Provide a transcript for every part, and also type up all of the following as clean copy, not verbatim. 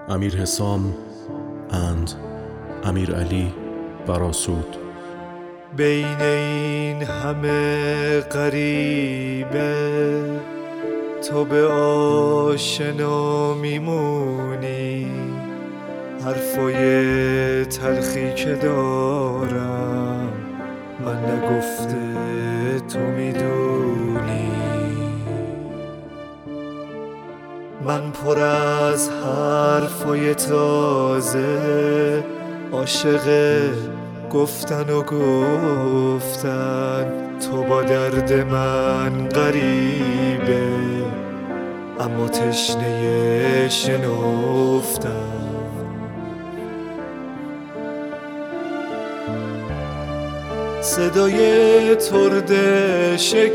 امیر حسام and امیر علی براسود. بین این همه غریبه تو به آشنا میمونی، حرفای تلخی که دارم من نگفته تو میدونی. من پر از حرفای تازه، عاشق گفتن و گفتن، تو با درد من غریبه اما تشنه شنفتن. صدای ترده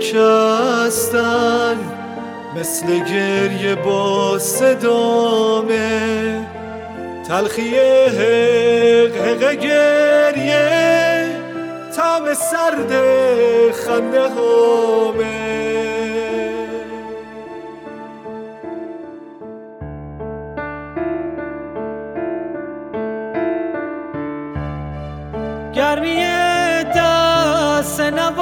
شکستن مثل گریه با صدامه، تلخی حق حق گریه طعم سرد خنده هامه. گرمی دست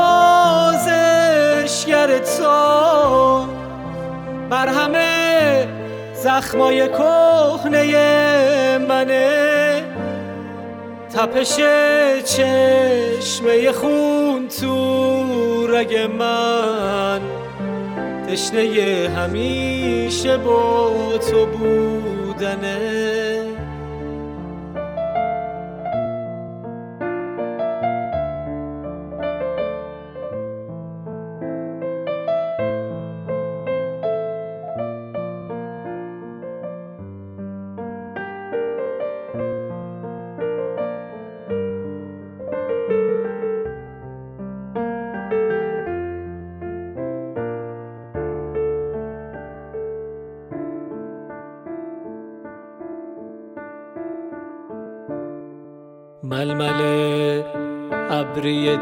نوازشگر تو مرهم زخمای کهنه منه، تپش چشمه خون تو رگ من، تشنه همیشه با تو بودنه. ململ ابری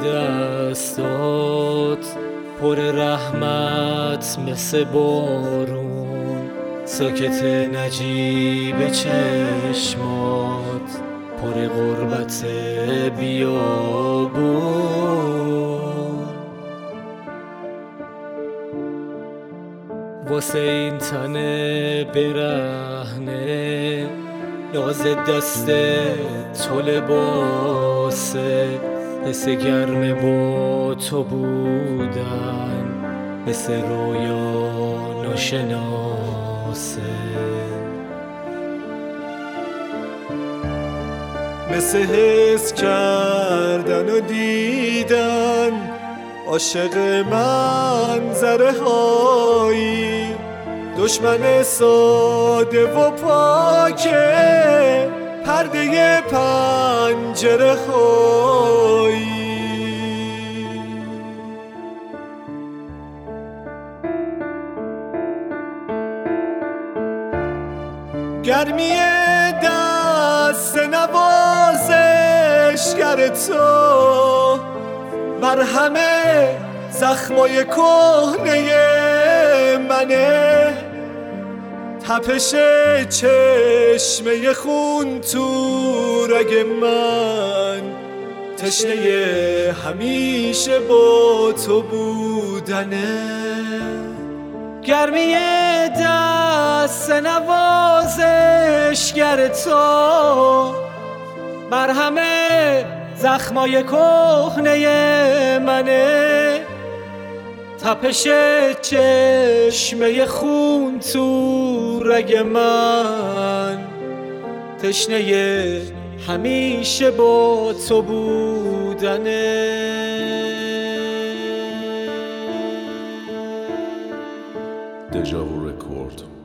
دستات پر رحمت مثل بارون، ساکت نجیب چشمات پر غربت بیابون. واسه این تن برهنه ناز دست تو لباسه، حس گرم با تو بودن مثل رویا ناشناسه. مثل حس کردن و دیدن عاشق منظره هایی، دشمن ساده و پاکه پرده پنجره هایی. گرمی دست نوازشگر تو مرهم زخمای کهنه منه، تپش چشمه خون تو رگ من، تشنه همیشه با تو بودنه. گرمی دست نوازشگر تو مرهم زخمای کهنه منه، تپش چشمه خون تو رگ من، تشنه همیشه با تو بودنه. دژاوو رکورد.